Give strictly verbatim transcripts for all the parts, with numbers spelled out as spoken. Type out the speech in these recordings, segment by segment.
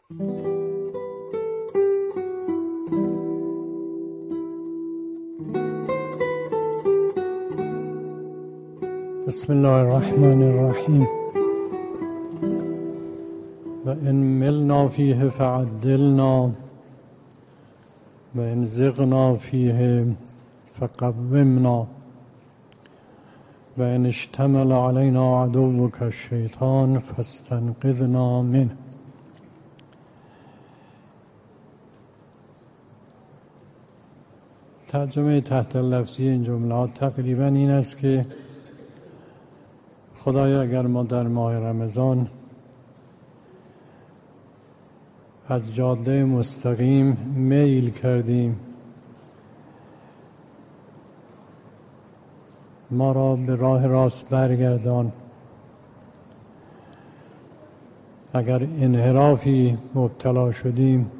بسم الله الرحمن الرحیم. و ان ملنا فیه فعدلنا و ان زغنا فیه فقومنا و ان اشتمل علینا عدوک الشیطان فاستنقذنا منه. ترجمه تحت لفظی این جملات تقریبا این است که خدایا اگر ما در ماه رمضان از جاده مستقیم میل کردیم، ما را به راه راست برگردان. اگر انحرافی مبتلا شدیم،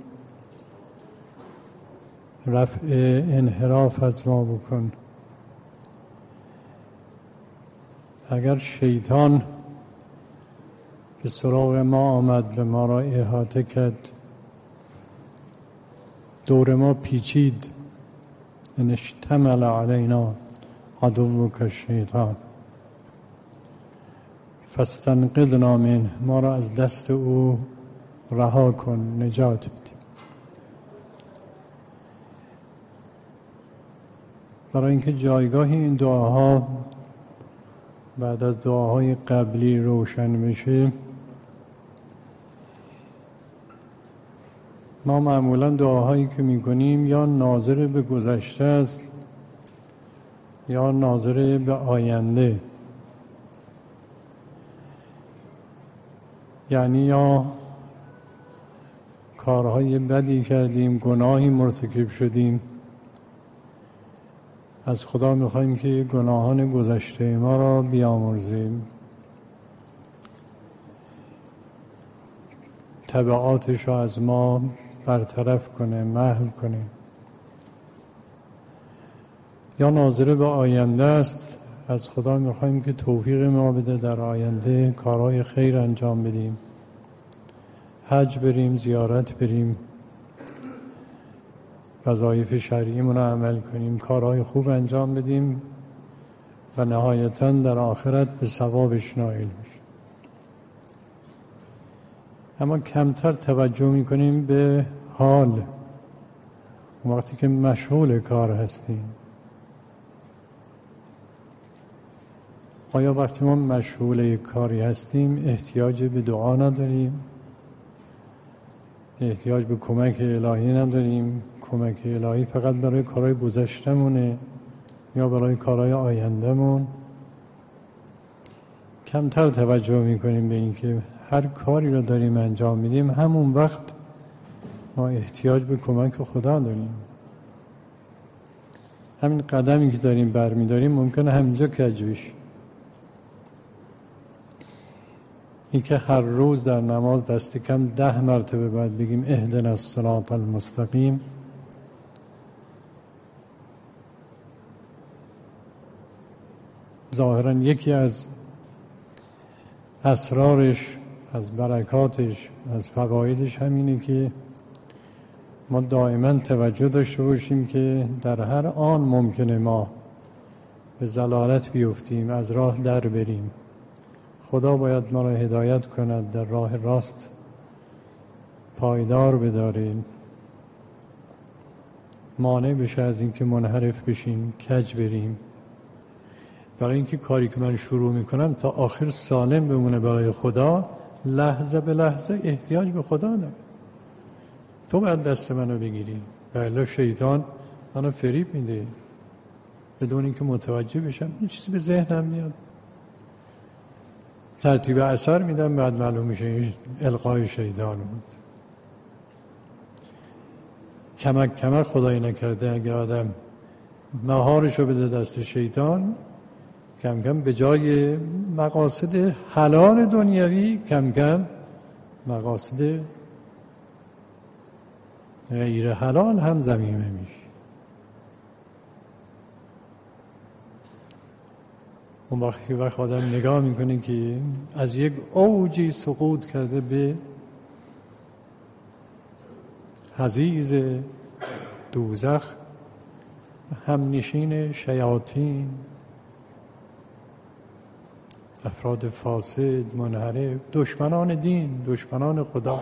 رفع انحراف از ما بکن. اگر شیطان به سراغ ما آمد، به ما را احاطه کرد، دور ما پیچید، ان اشتمل علینا عدوک الشیطان فاستنقذنا منه، ما را از دست او رها کن، نجات بده. برای اینکه جایگاه این دعاها بعد از دعاهای قبلی روشن بشه، ما معمولا دعاهایی که میکنیم یا ناظر به گذشته است یا ناظر به آینده. یعنی یا کارهای بدی کردیم، گناهی مرتکب شدیم، از خدا میخوایم که گناهان گذشته ما را بیامرزیم، تبعاتش را از ما برطرف کنه، محو کنه. یا ناظر به آینده است، از خدا میخوایم که توفیق ما بده در آینده کارهای خیر انجام بدیم، حج بریم، زیارت بریم، وظایف شرعیمون رو عمل کنیم، کارهای خوب انجام بدیم و نهایتاً در آخرت به ثوابش نائل بشیم. اما کمتر توجه میکنیم به حال وقتی که مشغول کار هستیم. آیا وقتی ما مشغول کاری هستیم احتیاج به دعا نداریم؟ احتیاج به کمک الهی نداریم؟ کمک الهی فقط برای کارهای گذشتمونه یا برای کارهای آیندهمون؟ کمتر توجه میکنیم به این که هر کاری رو داریم انجام میدیم، همون وقت ما احتیاج به کمک خدا داریم. همین قدمی که داریم برمیداریم ممکنه همینجا کج بشه. این که هر روز در نماز دست کم ده مرتبه باید بگیم اهدنا الصراط المستقیم، ظاهراً یکی از اسرارش، از برکاتش، از فوایدش همینه که ما دائما توجه داشته باشیم که در هر آن ممکنه ما به ضلالت بیفتیم، از راه در بریم. خدا باید ما را هدایت کند، در راه راست پایدار بداریم، مانع بشه از اینکه منحرف بشیم، کج بریم. برای اینکه کاری که من شروع میکنم تا آخر سالم بمونه برای خدا، لحظه به لحظه احتیاج به خدا داره. تو باید دست منو بگیری، ولی شیطان منو فریب میده بدون اینکه متوجه بشم. این چیزی به ذهنم میاد، ترتیب اثر میدم، بعد معلوم میشه این القای شیطان بود. کمک کمک خدایی نکرده اگر آدم مهارشو بده دست شیطان، کم کم به جای مقاصد حلال دنیوی کم کم مقاصد غیر حلال هم ضمیمه میشه. اون وقت که وقت آدم نگاه میکنه که از یک اوجی سقوط کرده به حضیض دوزخ، همنشین شیاطین، افراد فاسد، منحرف، دشمنان دین، دشمنان خدا.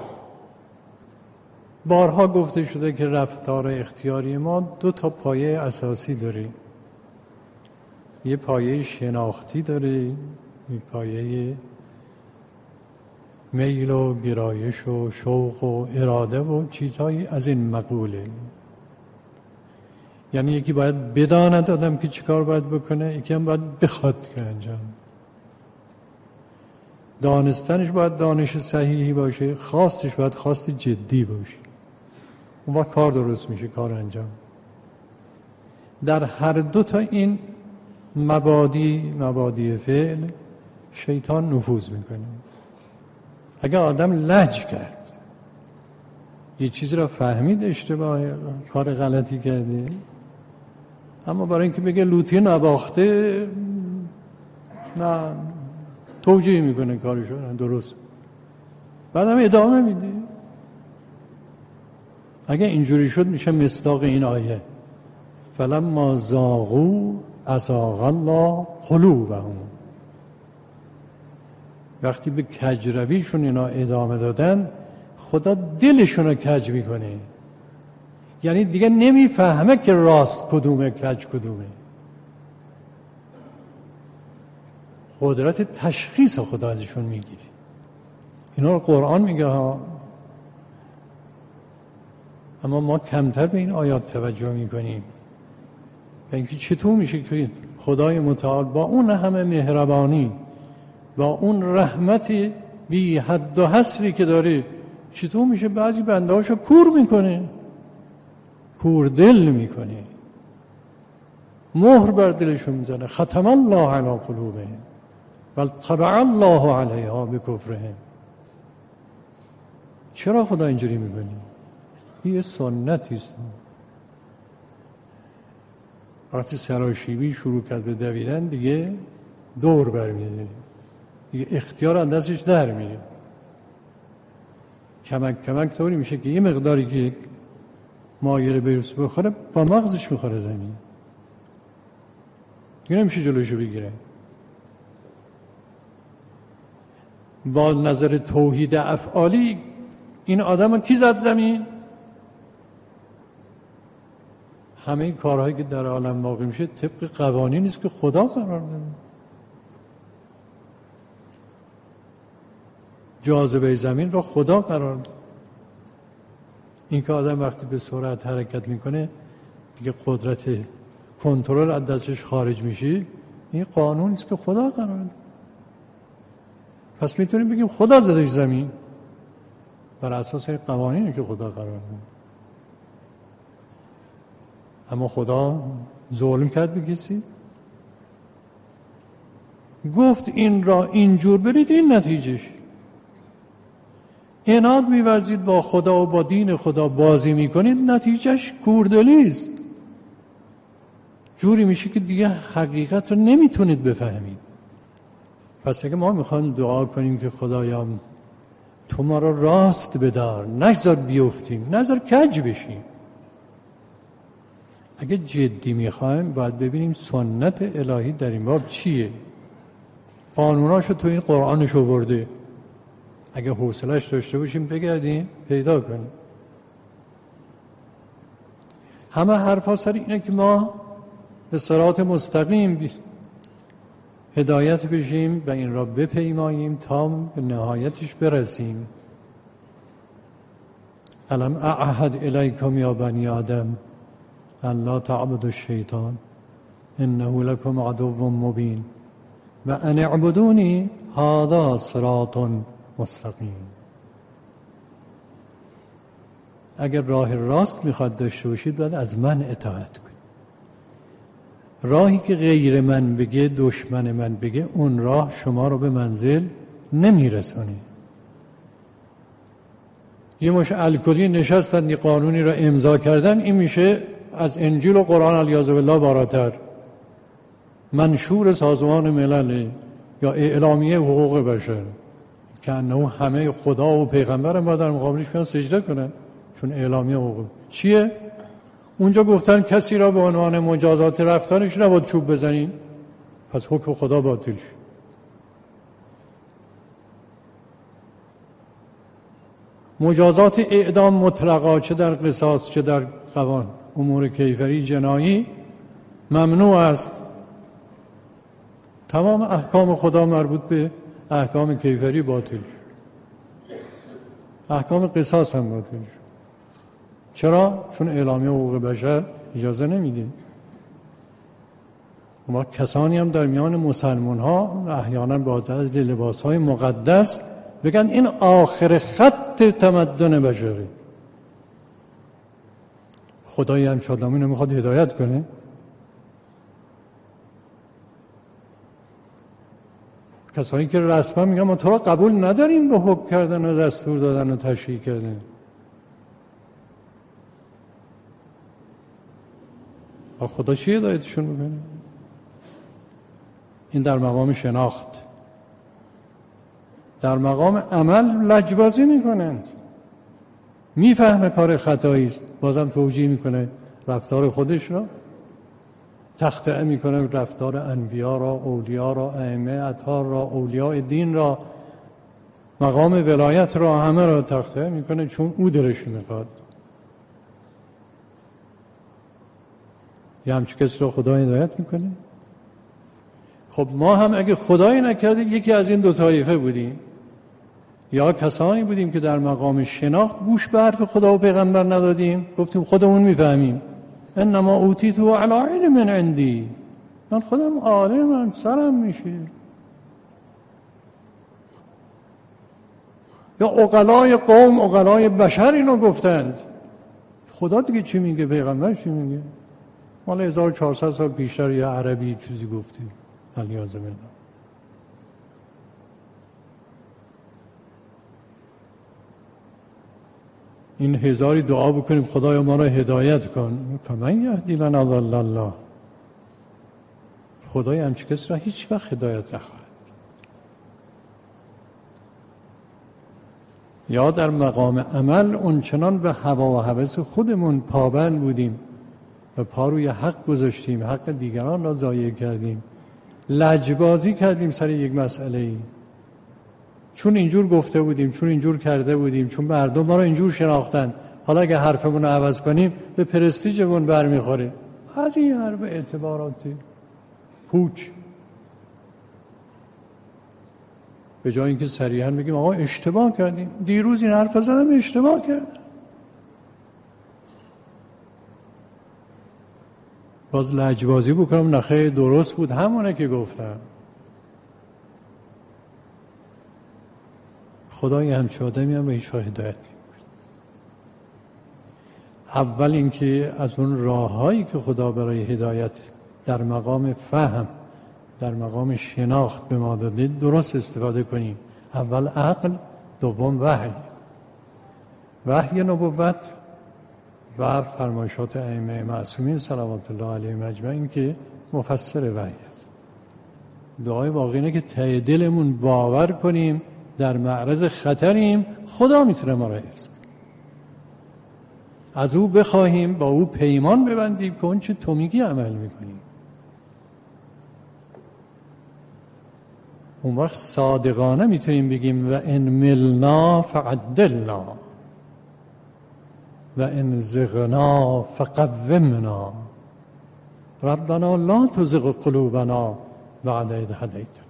بارها گفته شده که رفتار اختیاری ما دو تا پایه اساسی داره. یه پایه شناختی داره، یه پایه میل و گرایش و شوق و اراده و چیزهایی از این مقوله. یعنی یکی باید بداند آدم که چیکار باید بکنه، یکی هم باید بخواد که انجام. دانستنش باید دانش صحیحی باشه، خواستش باید خواست جدی باشه. اون وقت کار درست میشه، کار انجام. در هر دو تا این مبادی مبادی فعل شیطان نفوذ میکنه. اگر آدم لج کرد، یه چیزی را فهمید اشتباه، کار غلطی کرده، اما برای اینکه بگه لوتی نباخته، نه، توجیه میکنه کارشو درست، بعد هم ادامه میده. اگه اینجوری شد میشه مصداق این آیه فلما زاغوا ازاغ الله قلوبهم. وقتی به کجرویشون اینا ادامه دادن، خدا دلشون رو کج میکنه. یعنی دیگه نمیفهمه که راست کدومه، کج کدومه. قدرت تشخیص خدا ازشون میگیره. اینا رو قرآن میگه ها، اما ما کمتر به این آیات توجه میکنیم. اینکه چطور میشه که خدای متعال با اون همه مهربانی، با اون رحمت بی حد و حصری که داره، چطور میشه بعضی بنده هاشو کور میکنه، کور دل میکنه، مهر بر دلشون میزنه. ختم الله علی قلوبهم بل طبع الله علیها بکفرهم. چرا خدا اینجوری میکنه؟ یه سنتی است. وقتی سراشیبی شروع کرد به دویدن، دیگه دور برمی‌داره، دیگه اختیار از دستش در میره. کمک کمک طوری میشه که یه مقداری که مایل بیروس بخوره، با مغزش میخوره زمین، دیگه نمیشه جلوشو بگیره. با نظر توحید افعالی این آدم کی زد زمین؟ همه این کارهایی که در عالم واقع میشه طبق قوانینی است که خدا قرار داده. جاذبه زمین را خدا قرار داده. این که آدم وقتی به سرعت حرکت میکنه دیگه قدرت کنترل از دستش خارج میشه، این قانونی است که خدا قرار داده. پس میتونیم بگیم خدا زدش زمین بر اساس قوانینی که خدا قرار داده. اما خدا ظلم کرد به کسی؟ گفت این را اینجور برید، این نتیجهش. عناد می‌ورزید با خدا و با دین خدا بازی میکنید، نتیجهش کوردلی است. جوری میشه که دیگه حقیقت رو نمیتونید بفهمید. پس اگه ما میخوایم دعا کنیم که خدایا تو ما را راست بدار، نذار بیفتیم، نذار کج بشیم. اگه جدی میخوایم باید ببینیم سنت الهی در این باب چیه. قانوناشو تو این قرآنش آورده. اگه حوصله‌اش داشته باشیم بگردیم پیدا کنیم. همه حرفا سر اینه که ما به صراط مستقیم هدایت بشیم و این را بپیماییم تا به نهایتش برسیم. الم اعهد الیکم یا بنی آدم الا تعبدوا الشیطان انه لکم عدو مبین و ان اعبدونی هذا صراط مستقیم. اگر راه راست میخواد داشته باشید باید از من اطاعت کنید. راهی که غیر من بگه، دشمن من بگه، اون راه شما رو به منزل نمیرسونه. یه مش الکلی نشستن یه قانونی را امضا کردن، این میشه از انجیل و قرآن علیاذ بالله بالاتر، منشور سازمان ملل یا اعلامیه حقوق بشر، که انه همه خدا و پیغمبر ما در مقابلش میان سجده کنن. چون اعلامیه حقوق چیه؟ اونجا گفتن کسی را به عنوان مجازات رفتارش نباید چوب بزنین، پس حکم خدا باطل شد. مجازات اعدام مطلقا چه در قصاص چه در قوان امور کیفری جنایی ممنوع است. تمام احکام خدا مربوط به احکام کیفری باطل شد. احکام قصاص هم باطل شد. چرا؟ چون اعلامیه حقوق بشر اجازه نمیده. ما کسانی هم در میان مسلمان ها احیانا با از لباس های مقدس بگن این آخر خط تمدن بشری. خدای هم شادامین رو میخواد هدایت کنه. کسانی که رسما میگن ما تو را قبول نداریم به حکم کردن و دستور دادن و تشریع کردن. و خدا چی هدایتشون میکنه؟ این در مقام شناخت. در مقام عمل لجبازی میکنند. میفهمه کار خطایی است، بازم توجیه میکنه رفتار خودش را، تخطئه میکنه رفتار انبیا را، اولیا را، ائمه اطهار را، اولیاء دین را، مقام ولایت را، همه را تخطئه میکنه چون او درش میخواد. یه همچه کسی را خدا هدایت میکنه. خب ما هم اگه خدایی نکرده یکی از این دو طایفه بودیم، یا کسانی بودیم که در مقام شناخت گوش به حرف خدا و پیغمبر ندادیم، گفتیم خودمون میفهمیم، انما اوتیتو علی علم عندی، من خودم عالمم، سرم میشه. یا عقلای قوم، عقلای بشر اینو گفتند. خدا دیگه چی میگه؟ پیغمبر چی میگه؟ مال هزار و چهارصد سال پیشتر یه عربی چیزی گفتیم. علیاذ بالله. این هزاری دعا بکنیم خدایا ما را هدایت کن. فمن یهدی من اضل الله. خدای همچه کسی را هیچ وقت هدایت نخواهد. یا در مقام عمل اونچنان به هوا و هوس خودمون پابند بودیم و پا روی حق گذاشتیم، حق دیگران را ضایع کردیم، لجبازی کردیم سر یک مسئله ای، چون اینجور گفته بودیم، چون اینجور کرده بودیم، چون مردم ما رو اینجور شناختن، حالا اگه حرفمون رو عوض کنیم به پرستیژمون برمیخوره. از این حرف اعتباراتی پوچ. به جای اینکه صریحاً بگیم آقا اشتباه کردیم، دیروز این حرف زدم اشتباه کردم، باز لجبازی بکنم نخیر درست بود همونه که گفتم. خدای همچه آدمی هم به هیچ وقت هدایت نمی‌کنه. اول اینکه از اون راههایی که خدا برای هدایت در مقام فهم، در مقام شناخت به ما داده درست استفاده کنیم. اول عقل، دوم وحی. وحی نبوت و فرمایشات ائمه معصومین صلوات الله علیهم اجمعین که مفسر وحی است. دعای واقعی اینه که ته دلمون باور کنیم در معرض خطریم، خدا میتونه ما را حفظ کنه. از او بخواهیم، با او پیمان ببندیم که اون چه تو میگی عمل میکنیم. اون وقت صادقانه میتونیم بگیم و ان ملنا فعدلنا و ان زغنا فقومنا ربنا لا تزغ قلوبنا بعد اذ هدیتنا.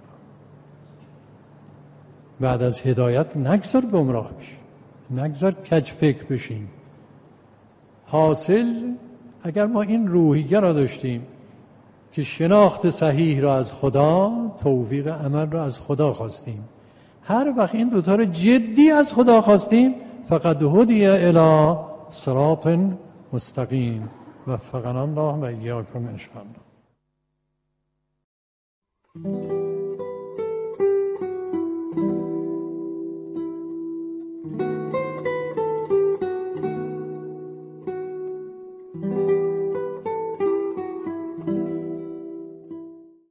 بعد از هدایت نگذار گمراه بشیم، نگذار کج فکر بشیم. حاصل اگر ما این روحیه را داشتیم که شناخت صحیح را از خدا، توفیق عمل را از خدا خواستیم، هر وقت این دوتا را جدی از خدا خواستیم، فقد هدی الی صراط مستقیم. وفقنا الله و ایاکم ان شاء الله.